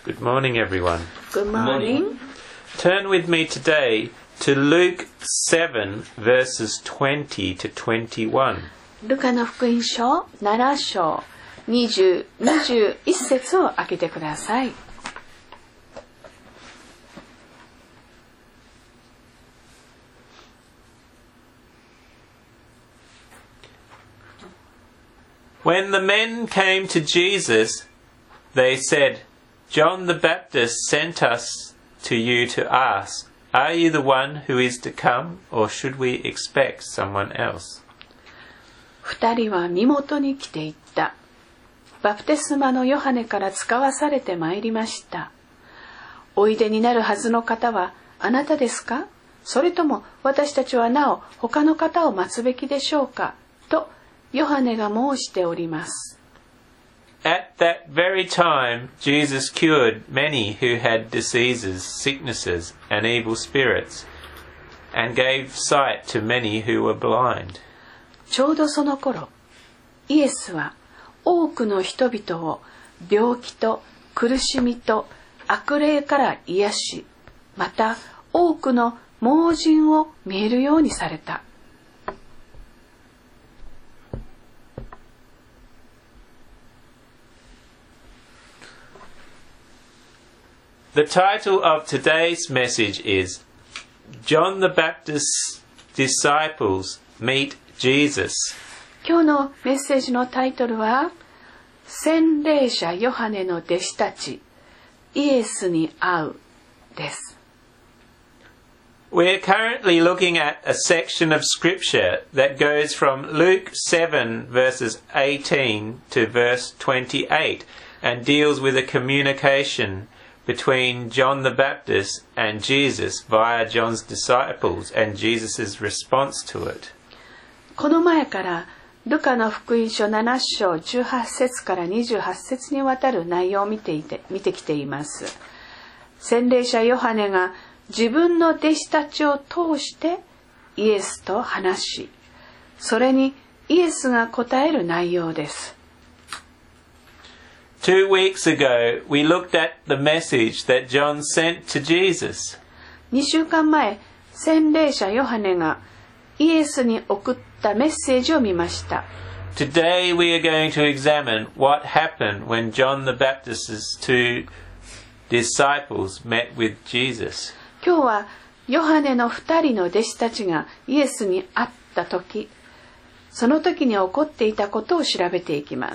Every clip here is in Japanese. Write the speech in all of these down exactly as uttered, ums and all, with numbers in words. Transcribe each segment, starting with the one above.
Good morning, everyone. Good morning. Turn with me today to Luke seven, verses twenty to twenty-one. ルカの福音書なな章にじゅう、にじゅういち節を開けてください。 When the men came to Jesus, they said, John the Baptist sent us to you to ask, Are you the one who is to come, or should we expect someone else? 二人は身元に来ていった。バプテスマのヨハネから使わされてまいりました。おいでになるはずの方はあなたですか？それとも私たちはなお他の方を待つべきでしょうか？とヨハネが申しております。 At that very time, Jesus cured many who had diseases, sicknesses, and evil spirits, and gave sight to many who were blind. ちょうどその頃、イエスは多くの人々を病気と苦しみと悪霊から癒し、また多くの盲人を見えるようにされた。 The title of today's message is John the Baptist's Disciples Meet Jesus. 今日のメッセージのタイトルは洗礼者ヨハネの弟子たちイエスに会うです。 We're currently looking at a section of scripture that goes from Luke seven verses eighteen to verse twenty-eight and deals with a communication between John the Baptist and Jesus via John's disciples and Jesus' response to it. この前からルカの福音書なな章じゅうはち節からにじゅうはち節にわたる内容を見ていて見てきています。洗礼者ヨハネが自分の弟子たちを通してイエスと話し、それにイエスが答える内容です。 Two weeks ago, we looked at the message that John sent to Jesus. にしゅうかんまえ、洗礼者ヨハネがイエスに送ったメッセージを見ました。 Today we are going to examine what happened when John the Baptist's two disciples met with Jesus. 今日はヨハネの二人の弟子たちがイエスに会った時、その時に起こっていたことを調べていきます。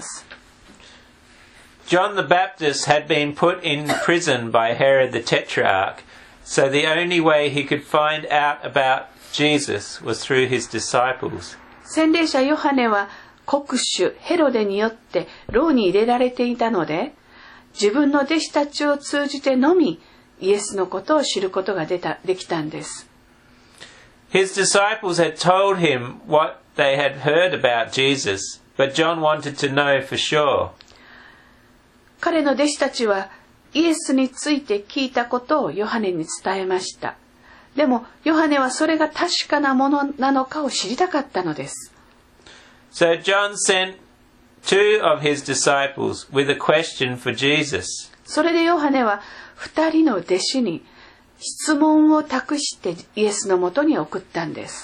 John the Baptist had been put in prison by Herod the Tetrarch, so the only way he could find out about Jesus was through his disciples. 洗礼者ヨハネは国主ヘロデによって牢に入れられていたので、自分の弟子たちを通じてのみイエスのことを知ることがでたできたんです。 His disciples had told him what they had heard about Jesus, but John wanted to know for sure. 彼の弟子たちはイエスについて聞いたことをヨハネに伝えました。でもヨハネはそれが確かなものなのかを知りたかったのです。 So John sent two of his disciples with a question for Jesus. それでヨハネは二人の弟子に質問を託してイエスのもとに送ったんです。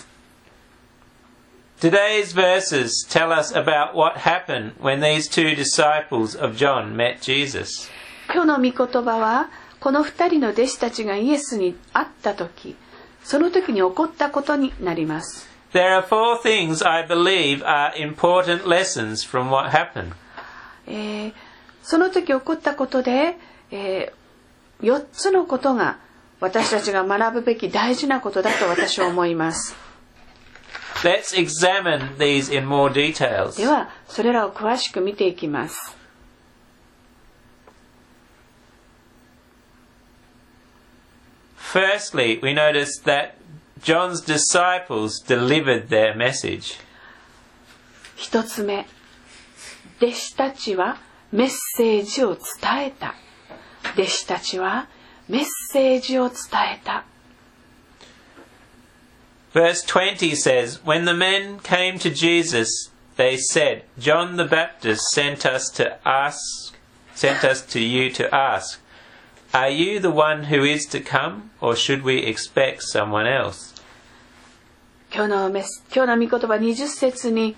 Today's verses tell us about what happened when these two disciples of John met Jesus. 今日の御言葉はこの二人の弟子たちがイエスに会った時、その時に起こったことになります。 There are four things I believe are important lessons from what happened. えー、その時起こったことで、えー、よっつのことが私たちが学ぶべき大事なことだと私は思います。 Let's examine these in more details. では、それらを詳しく見ていきます。 Firstly, we notice that John's disciples delivered their message. 一つ目、弟子たちはメッセージを伝えた。弟子たちはメッセージを伝えた。 Verse twenty says, When the men came to Jesus, they said, John the Baptist sent us to ask, sent us to you to ask, Are you the one who is to come, or should we expect someone else? 今日のメス今日の御言葉にじゅっ節に、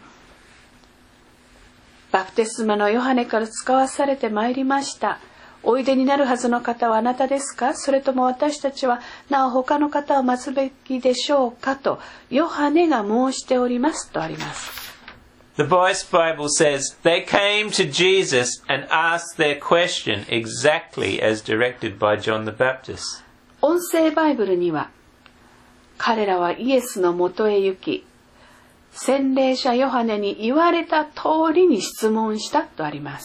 バプテスマのヨハネから使わされてまいりました。おいでになるはずの方はあなたですか？それとも私たちはなお他の方を待つべきでしょうか？とヨハネが申しておりますとあります。 The Voice Bible says, they came to Jesus and asked their question exactly as directed by John the Baptist. 音声バイブルには、彼らはイエスのもとへ行き、洗礼者ヨハネに言われた通りに質問したとあります。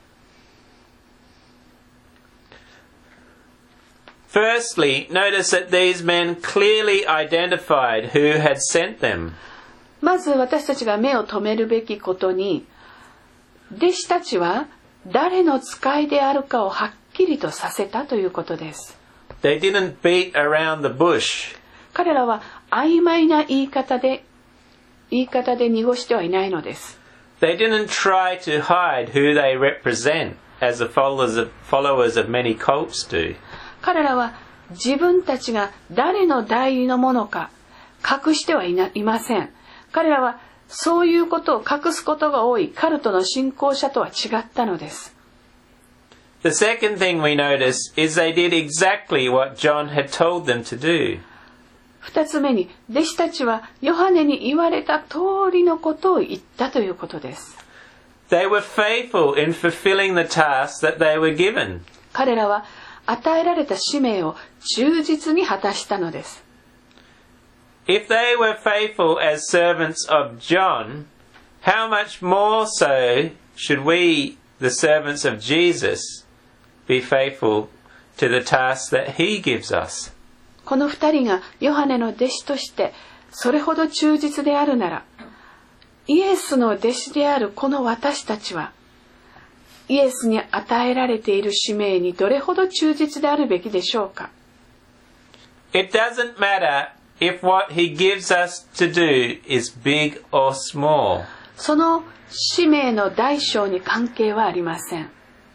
Firstly, notice that these men clearly identified who had sent them. まず私たちが目を留めるべきことに、弟子たちは誰の使いであるかをはっきりとさせたということです。 They didn't beat around the bush. 彼らは曖昧な言い方で、言い方で濁してはいないのです。 They didn't try to hide who they represent, as the followers of, followers of many cults do. 彼らは自分たちが誰の代理のものか隠してはいないません。彼らはそういうことを隠すことが多いカルトの信仰者とは違ったのです。 The second thing we notice is they did exactly what John had told them to do. 二つ目に、弟子たちはヨハネに言われた通りのことを言ったということです。 They were faithful in fulfilling the task that they were given. 彼らは与えられた使命を忠実に果たしたのです。 If they were faithful as servants of John, how much more so should we, the servants of Jesus, be faithful to the task that he gives us? この二人がヨハネの弟子としてそれほど忠実であるなら、イエスの弟子であるこの私たちは、イエスに与えられている使命にどれほど忠実であるべきでしょうか。 It doesn't matter if what he gives us to do is big or small. その使命の大小に関係はありません。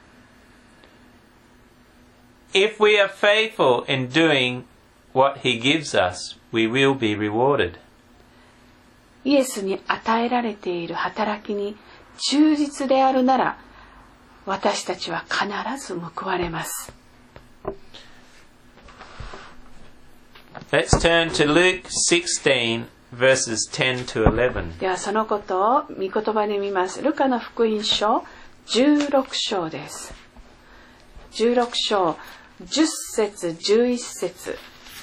If we are faithful in doing what he gives us, we will be rewarded. イエスに与えられている働きに忠実であるなら、私たちは必ず報われます。 Let's turn to Luke sixteen, verses ten to eleven. ではそのことを御言葉で見ます。ルカの福音書じゅうろく章です。じゅうろく章じゅっ節じゅういち節。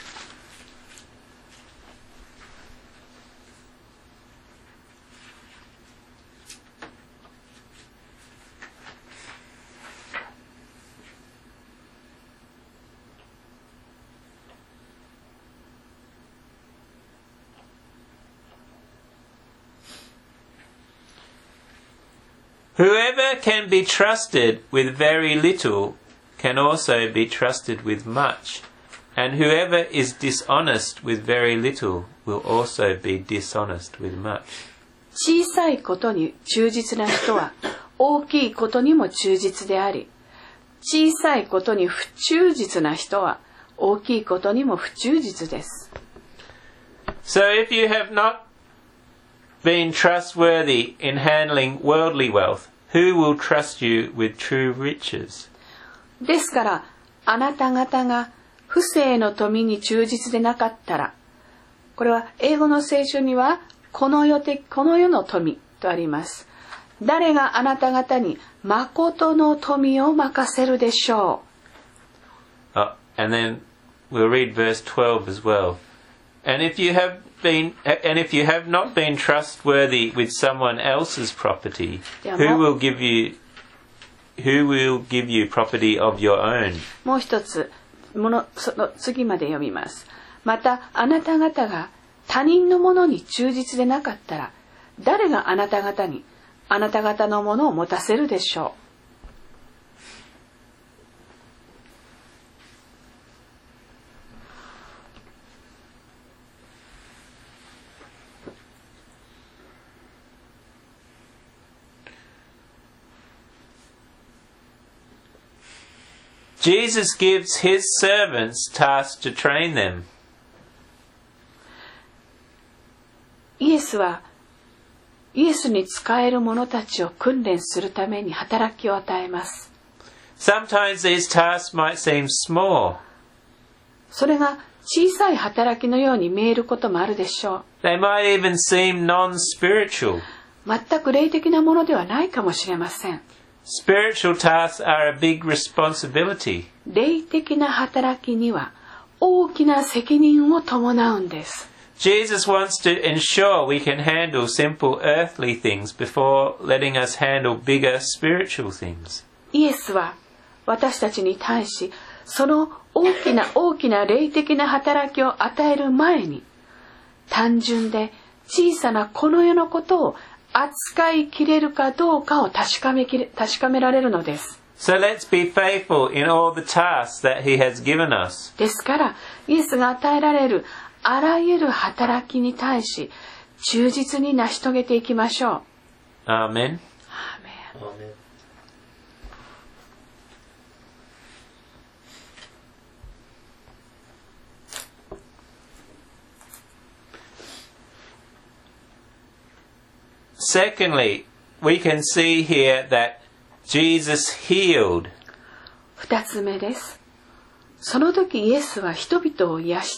Whoever can be trusted with very little can also be trusted with much, and whoever is dishonest with very little will also be dishonest with much. 小さいことに忠実な人は大きいことにも忠実であり、小さいことに不忠実な人は大きいことにも不忠実です。 So if you have not been trustworthy in handling worldly wealth, who will trust you with true riches? ですから、あなた方が不正の富に忠実でなかったら、これは英語の聖書にはこの世的、この世の富とあります。誰があなた方に誠の富を任せるでしょう。 Oh, and then we'll read verse twelve as well. And if you have been, and if you have not been trustworthy with someone else's property, who will give you, who will give you property of your own? もう一つ、ものその次まで読みます。またあなた方が他人のものに忠実でなかったら、誰があなた方にあなた方のものを持たせるでしょう。 Jesus gives his servants tasks to train them. イエスはイエスに仕える者たちを訓練するために働きを与えます。 Sometimes these tasks might seem small. それが小さい働きのように見えることもあるでしょう。 They might even seem non-spiritual. 全く霊的なものではないかもしれません。 Spiritual tasks are a big responsibility. 霊的な働きには大きな責任を伴うんです。 Jesus wants to ensure we can handle simple earthly things before letting us handle bigger spiritual things. イエスは私たちに対し、その大きな大きな霊的な働きを与える前に、単純で小さなこの世のことを扱いきれるかどうかを確かめきれ、確かめられるのです。 So let's be faithful in all the tasks that he has given us. ですから、イエスが与えられるあらゆる働きに対し、忠実に成し遂げていきましょう。 Amen. アーメン。 Secondly, we can see here that Jesus healed. 二つ目です。その時イエスは人々を癒した。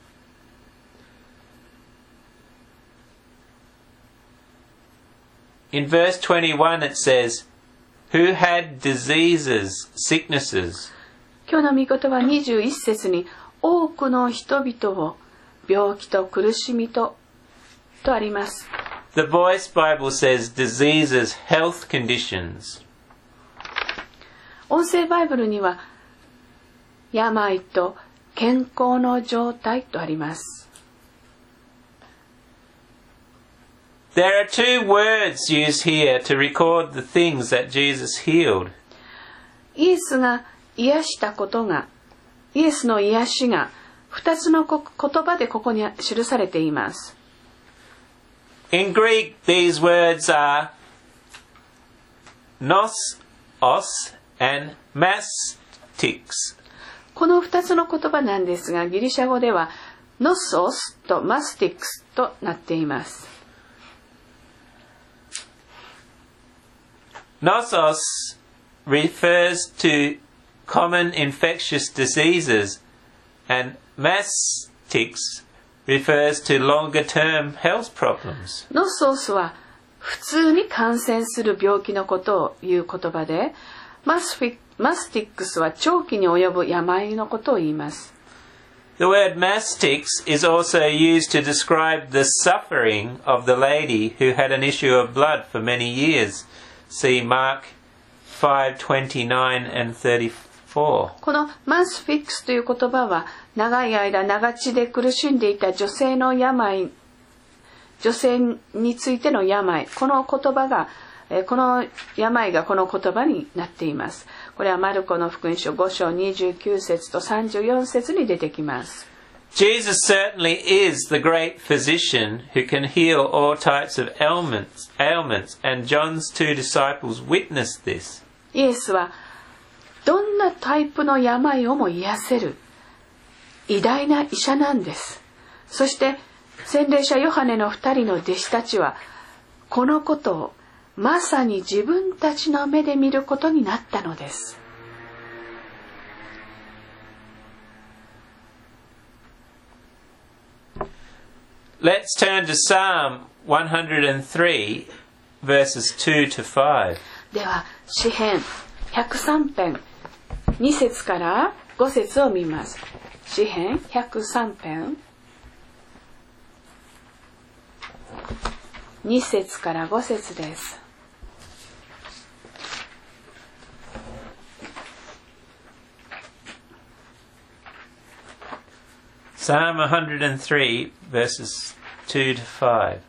In verse twenty-one it says, who had diseases, sicknesses. 今日の御言葉にじゅういち節に多くの人々を病気と苦しみととあります。 The Voice Bible says diseases, health conditions. 音声バイブルには病と健康の状態とあります。 There are two words used here to record the things that Jesus healed. イエスが癒したことが、イエスの癒しが二つの言葉でここに記されています。 In Greek, these words are nos, os, and mastix. この二つの言葉なんですが、ギリシャ語ではノソスとマスティクスとなっています。 Nosos refers to common infectious diseases, and mastix refers to longer-term health problems. ノソスは普通に感染する病気のことを言う言葉で、マスフィマスティックスは長期に及ぶ病のことを言います。 The word mastix is also used to describe the suffering of the lady who had an issue of blood for many years. See Mark five twenty-nine and thirty-four. このマスフィックスという言葉は長い間長血で苦しんでいた女性の病、女性についての病、この言葉がこの病がこの言葉になっています。これはマルコの福音書ご章にじゅうきゅう節とさんじゅうよん節に出てきます。 Jesus certainly is the great physician who can heal all types of ailments, ailments, and John's two disciples witnessed this. イエスはどんなタイプの病をも癒せる偉大な医者なんです。そして洗礼者ヨハネの二人の弟子たちはこのことをまさに自分たちの目で見ることになったのです。 Let's turn to Psalm one hundred three, verses two to five. では、詩編ひゃくさん編に節からご節を見ます。詩編ひゃくさん編に節からご節です。 Psalm one hundred three, verses two to five.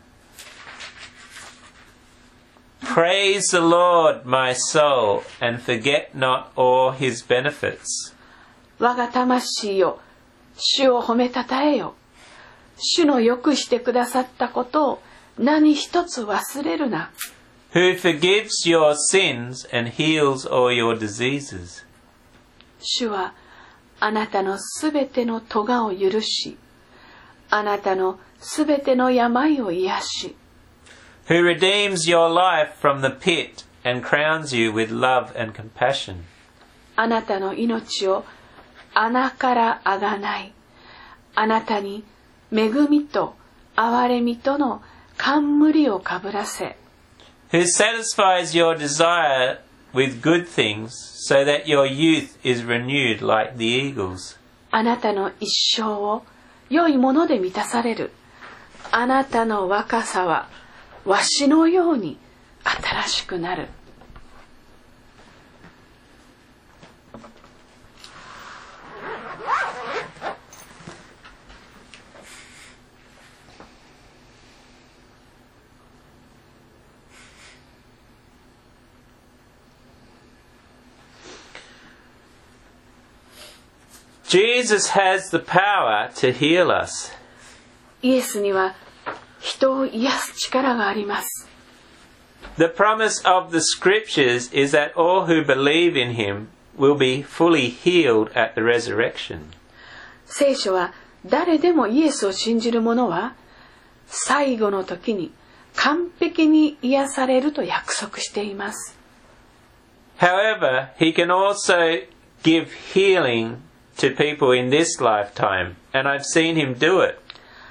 Praise the Lord, my soul, and forget not all his benefits. 我が魂よ、主を褒めたたえよ。主のよくしてくださったことを何一つ忘れるな。 Who forgives your sins and heals all your diseases. 主はあなたのすべての咎を許し、あなたのすべての病を癒し、 who redeems your life from the pit and crowns you with love and compassion. あなたの命を穴からあがない、あなたに恵みと憐れみとの冠をかぶらせ、 who satisfies your desire with good things so that your youth is renewed like the eagles. あなたの一生を良いもので満たされる。あなたの若さはわしのように新しくなる。 Jesus has the power to heal us. イエスには人を癒す力があります。 The promise of the scriptures is that all who believe in him will be fully healed at the resurrection. 聖書は誰でもイエスを信じる者は最後の時に完璧に癒されると約束しています。 However, he can also give healing to people in this lifetime, and I've seen him do it.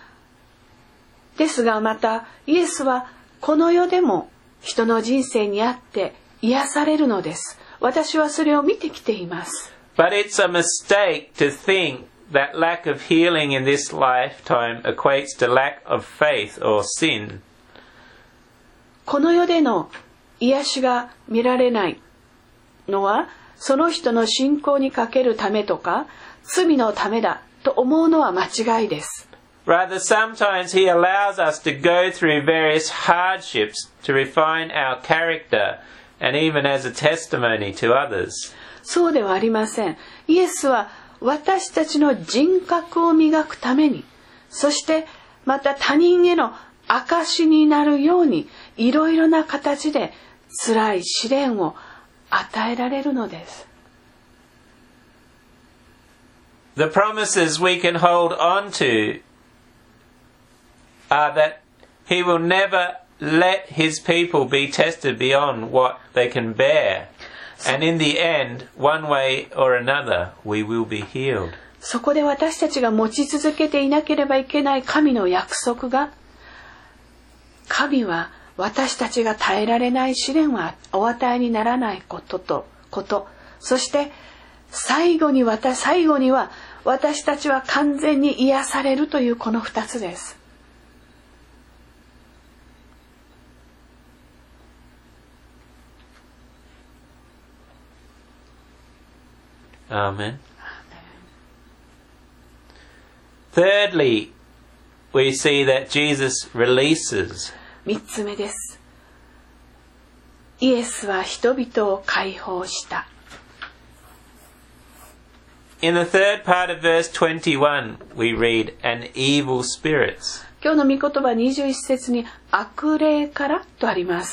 ですがまたイエスはこの世でも人の人生にあって癒されるのです。私はそれを見てきています。 But it's a mistake to think that lack of healing in this lifetime equates to lack of faith or sin. この世での癒しが見られないのはその人の信仰にかけるためとか罪のためだと思うのは間違いです。 Rather, sometimes he allows us to go through various hardships to refine our character and even as a testimony to others. そうではありません。イエスは私たちの人格を磨くために、そしてまた他人への証になるようにいろいろな形で辛い試練を与えられるのです。 The promises we can hold on to are that he will never let his people be tested beyond what they can bear. And in the end, one way or another, we will be healed. そこで私たちが持ち続けていなければいけない神の約束が、神は私たちが耐えられない試練はお与えにならないことと、こと。そして最後に私、最後には私たちは完全に癒されるというこの二つです。 Amen. Thirdly, we see that Jesus releases. 三つ目です。イエスは人々を解放した。 In the third part of verse twenty-one, we read, "An evil spirits." 今日の御言葉にじゅういち節に悪霊からとあります。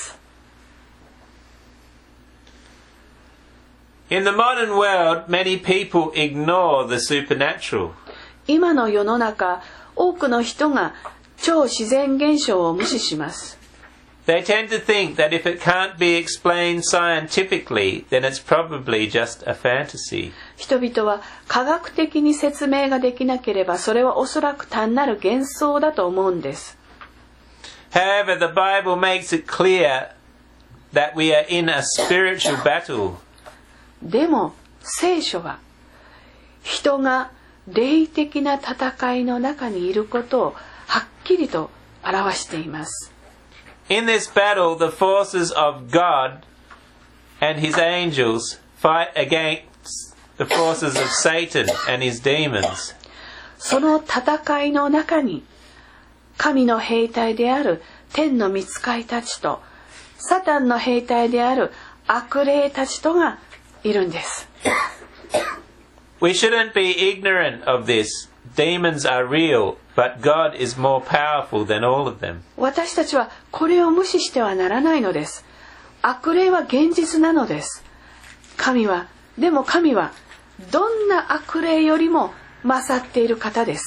In the modern world, many people ignore the supernatural. 今の世の中、多くの人が超自然現象を無視します。 They tend to think that if it can't be explained scientifically, then it's probably just a fantasy. 人々は科学的に説明ができなければ、それはおそらく単なる幻想だと思うんです。 However, the Bible makes it clear that we are in a spiritual battle. でも聖書は人が霊的な戦いの中にいることをはっきりと表しています。 In this battle, the forces of God and his angels fight against the forces of Satan and his demons. その戦いの中に神の兵隊である天の御使いたちとサタンの兵隊である悪霊たちとがいるんです。 We shouldn't be ignorant of this. Demons are real, but God is more powerful than all of them. 私たちはこれを無視してはならないのです。悪霊は現実なのです。神は、でも神はどんな悪霊よりも勝っている方です。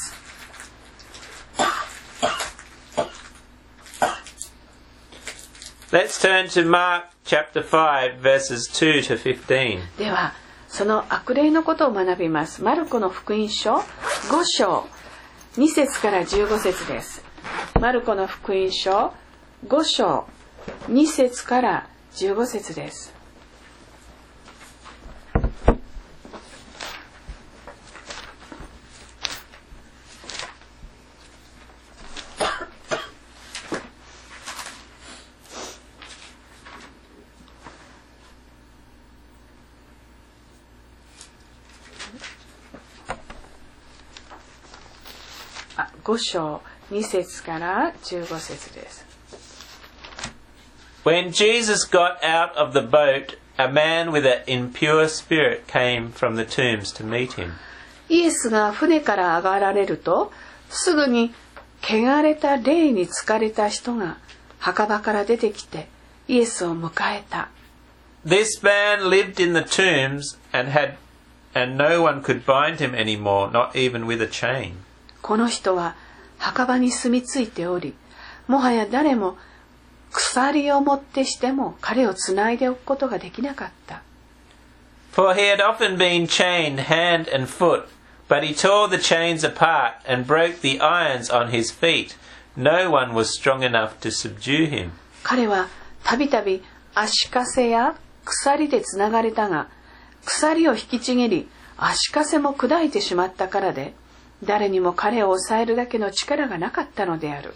Let's turn to Mark chapter five verses two to fifteen. ではその悪霊のことを学びます。マルコの福音書ご章に節からじゅうご節です。マルコの福音書ご章に節からじゅうご節です。ご章に節からじゅうご節です。 When Jesus got out of the boat, a man with an impure spirit came from the tombs to meet him. イエスが船から上がられると、すぐに汚れた霊に疲れた人が墓場から出てきてイエスを迎えた。 This man lived in the tombs and had, and no one could bind him anymore, not even with a chain. この人は墓場に住み着いており、もはや誰も鎖をもってしても彼をつないでおくことができなかった。 For he had often been chained hand and foot, but he tore the chains apart and broke the irons on his feet. No one was strong enough to subdue him. 彼はたびたび足かせや鎖でつながれたが、鎖を引きちぎり足かせも砕いてしまったからで、誰にも彼を抑えるだけの力がなかったのである。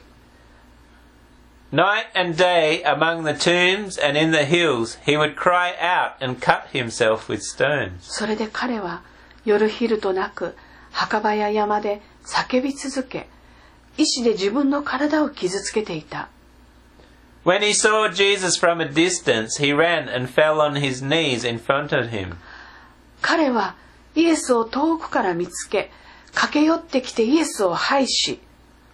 Night and day among the tombs and in the hills he would cry out and cut himself with stones. それで彼は夜昼となく墓場や山で叫び続け、石で自分の体を傷つけていた。 When he saw Jesus from a distance, he ran and fell on his knees in front of him. 彼はイエスを遠くから見つけ、駆け寄ってきてイエスを拝し、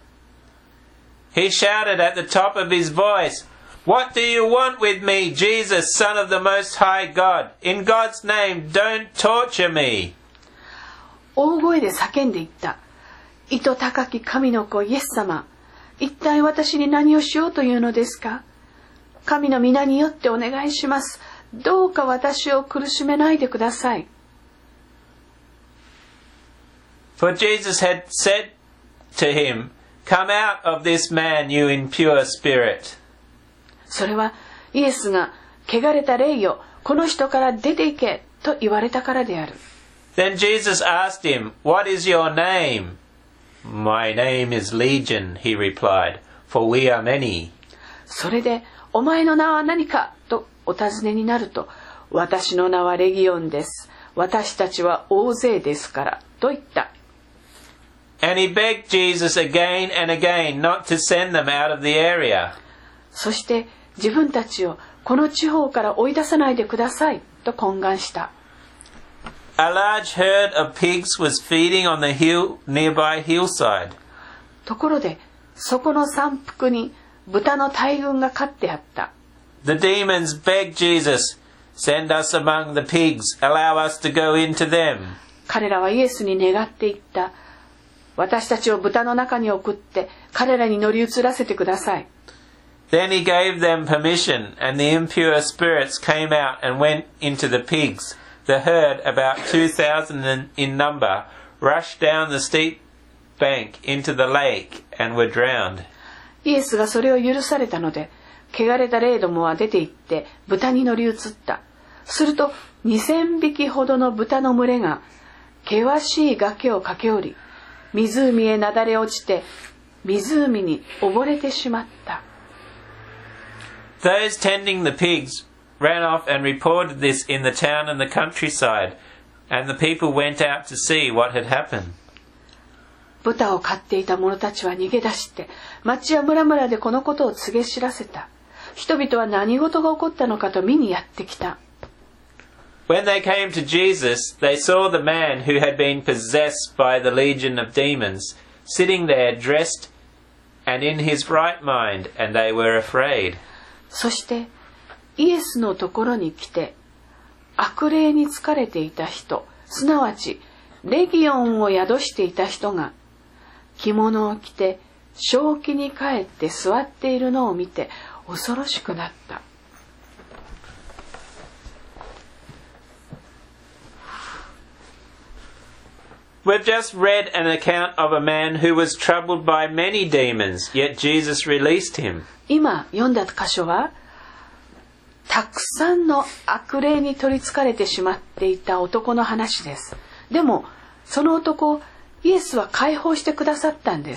He shouted at the top of his voice, "What do you want with me, Jesus, Son of the Most High God? In God's name, don't torture me." 大声で叫んでいった。意図高き神の子イエス様、一体私に何をしようというのですか？神の皆によってお願いします。どうか私を苦しめないでください。 For Jesus had said to him, "Come out of this man, you impure spirit." それはイエスが汚れた霊よ、この人から出て行けと言われたからである。 Then Jesus asked him, "What is your name?" "My name is Legion," he replied, "for we are many." それで、お前の名は何かとお尋ねになると、私の名はレギオンです。私たちは大勢ですからと言った。 And he begged Jesus again and again not to send them out of the area. そして自分たちをこの地方から追い出さないでくださいと懇願した。 A large herd of pigs was feeding on the hill nearby hillside. ところでそこの山腹に豚の大群が飼ってあった。 The demons begged Jesus, "Send us among the pigs, allow us to go into them." 彼らはイエスに願っていった。私たちを豚の中に送って彼らに乗り移らせてください。 Then he gave them permission, and the impure spirits came out and went into the pigs. The herd, about two thousand in number, rushed down the steep bank into the lake and were drowned. イエスがそれを許されたので、汚れた霊どもは出て行って豚に乗り移った。すると二千匹ほどの豚の群れが険しい崖を駆け下り、湖へなだれ落ちて湖に溺れてしまった。 Those tending the pigs ran off and reported this in the town and the countryside, and the people went out to see what had happened. 豚を飼っていた者たちは逃げ出して町や村々でこのことを告げ知らせた。人々は何事が起こったのかと見にやってきた。 When they came to Jesus, they saw the man who had been possessed by the legion of demons, sitting there dressed and in his right mind, and they were afraid. そしてイエスのところに来て、悪霊に疲れていた人、 すなわちレギオンを宿していた人が着物を着て正気に帰って座っているのを見て恐ろしくなった。 We've just read an account of a man who was troubled by many demons, yet Jesus released him. 今読んだ箇所は、たくさんの悪霊に取りつかれてしまっていた男の話です。でも、その男をイエスは解放してくださったんです。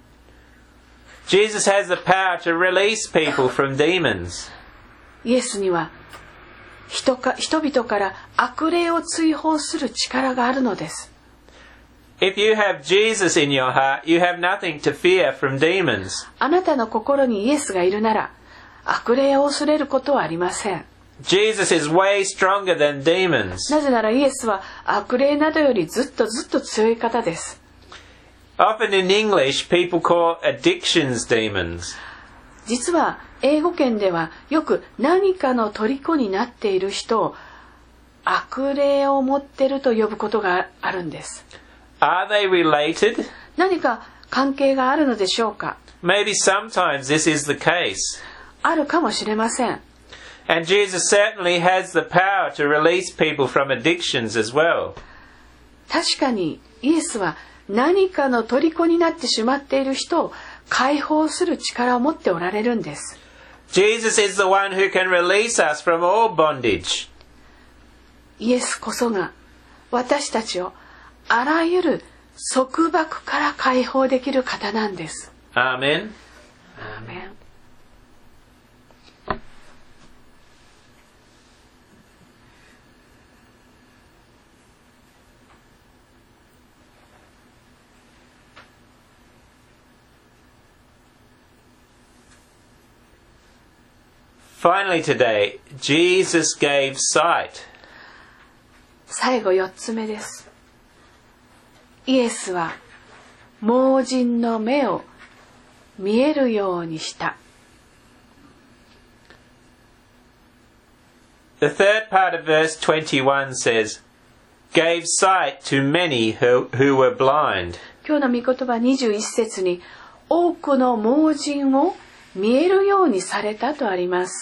Jesus has the power to release people from demons. イエスには人か、人々から悪霊を追放する力があるのです。 If you have Jesus in your heart, you have nothing to fear from demons. あなたの心にイエスがいるなら、悪霊を恐れることはありません。 Jesus is way stronger than demons. なぜならイエスは悪霊などよりずっとずっと強い方です。 Often in English, people call addictions demons. 実は英語圏ではよく何かの虜になっている人を悪霊を持っていると呼ぶことがあるんです。 Are they related? 何か関係があるのでしょうか？ Maybe sometimes this is the case. あるかもしれません。 And Jesus certainly has the power to release people from addictions as well. 確かにイエスは何かの虜になってしまっている人を解放する力を持っておられるんです。 Jesus is the one who can release us from all bondage. イエスこそが私たちをあらゆる束縛から解放できる方なんです。 アーメン。 アーメン。 Finally today, Jesus gave sight. 最後よっつめです。イエスは盲人の目を見えるようにした。 The third part of verse twenty-one says, gave sight to many who, who were blind. 今日の御言葉にじゅういっ節に多くの盲人を見えるようにされたとあります。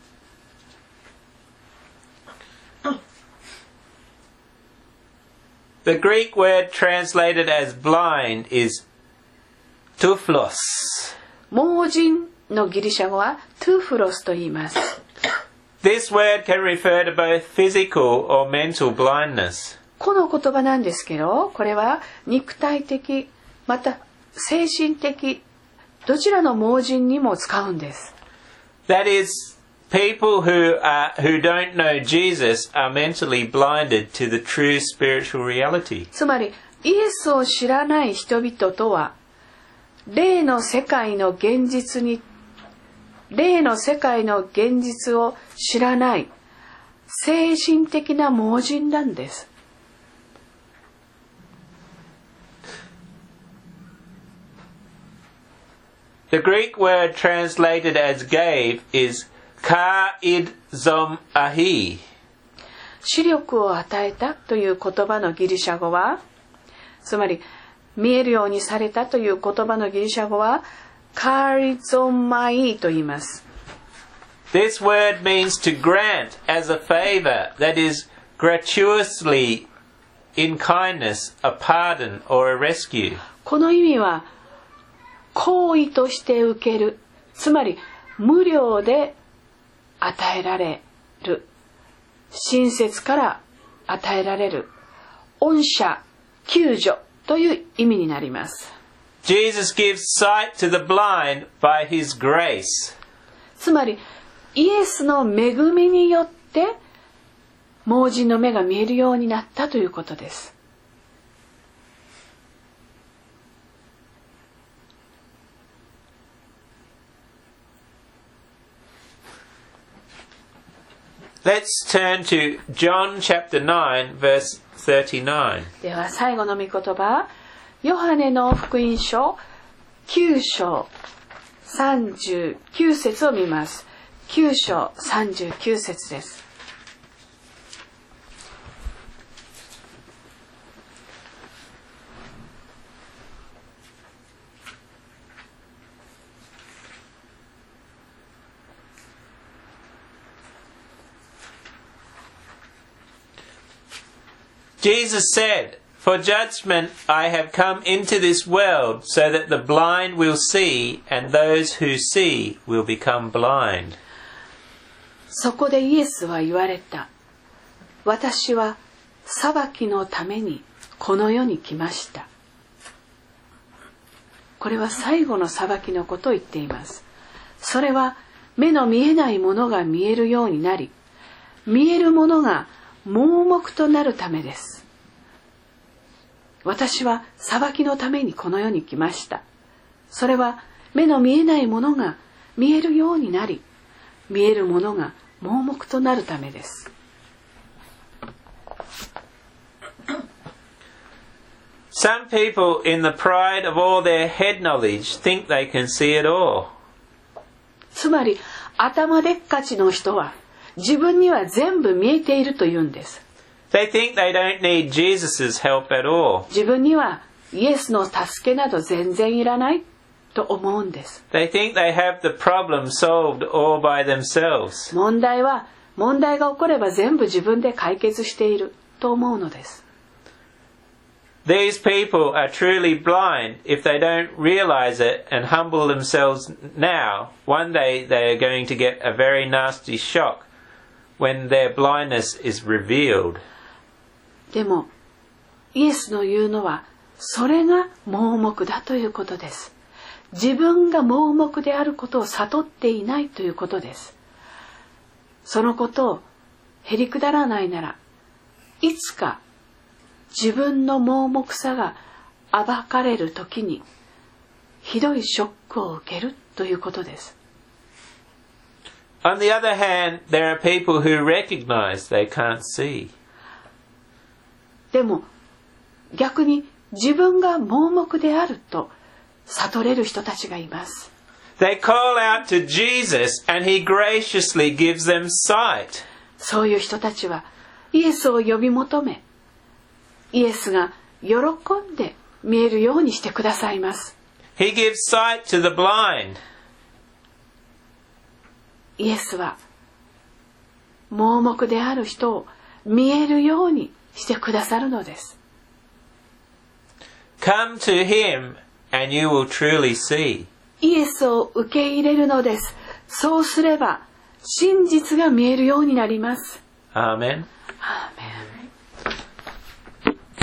The Greek word translated as blind is tuflos. 盲人のギリシャ語はトゥフロスと言います。 This word can refer to both physical or mental blindness. この言葉なんですけど、これは肉体的また精神的どちらの盲人にも使うんです。 That is, people who are, who don't know Jesus are mentally blinded to the true spiritual reality. つまりイエスを知らない人々とは霊の世界の現実に霊の世界の現実を知らない精神的な盲人なんです。 The Greek word translated as gave is ka-id zom ahi. 視力を与えたという言葉のギリシャ語は、つまり見えるようにされたという言葉のギリシャ語はカリゾマイと言います。 This word means to grant as a favor, that is, gratuitously in kindness, a pardon or a rescue. この意味は行為として受ける、つまり無料で与えられる、親切から与えられる、恩赦、救助という意味になります。 Jesus gives sight to the blind by his grace. つまりイエスの恵みによって盲人の目が見えるようになったということです。 Let's turn to John chapter nine verse thirty-nine. では最後の御言葉、ヨハネの福音書きゅう章さんじゅうきゅう節を見ます。きゅう章さんじゅうきゅう節です。 Jesus said, "For judgment I have come into this world so that the blind will see and those who see will become blind." そこでイエスは言われた。私は裁きのためにこの世に来ました。これは最後の裁きのことを言っています。それは目の見えないものが見えるようになり、見えるものが盲目となるためです。私は裁きのためにこの世に来ました。それは目の見えないものが見えるようになり、見えるものが盲目となるためです。 Some people, in the pride of all their head knowledge, think they can see it all. つまり、頭でっかちの人は自分には全部見えていると言うんです。 They think they don't need Jesus' help at all. 自分にはイエスの助けなど全然いらないと思うんです。 They think they have the problem solved all by themselves. 問題は、問題が起これば全部自分で解決していると思うのです。 These people are truly blind if they don't realize it and humble themselves now. One day they are going to get a very nasty shock when their blindness is revealed. でも、イエスの言うのは、それが盲目だということです。自分が盲目であることを悟っていないということです。そのことをへりくだらないなら、いつか自分の盲目さが暴かれるときにひどいショックを受けるということです。 On the other hand, there are people who recognize they can't see. でも逆に自分が盲目であると悟れる人たちがいます。 They call out to Jesus and he graciously gives them sight. そういう人たちはイエスを呼び求め、イエスが喜んで見えるようにしてくださいます。 He gives sight to the blind. イエスは盲目である人を見えるようにしてくださるのです。 Come to him and you will truly see. イエスを受け入れるのです。そうすれば真実が見えるようになります。 Amen. アーメン。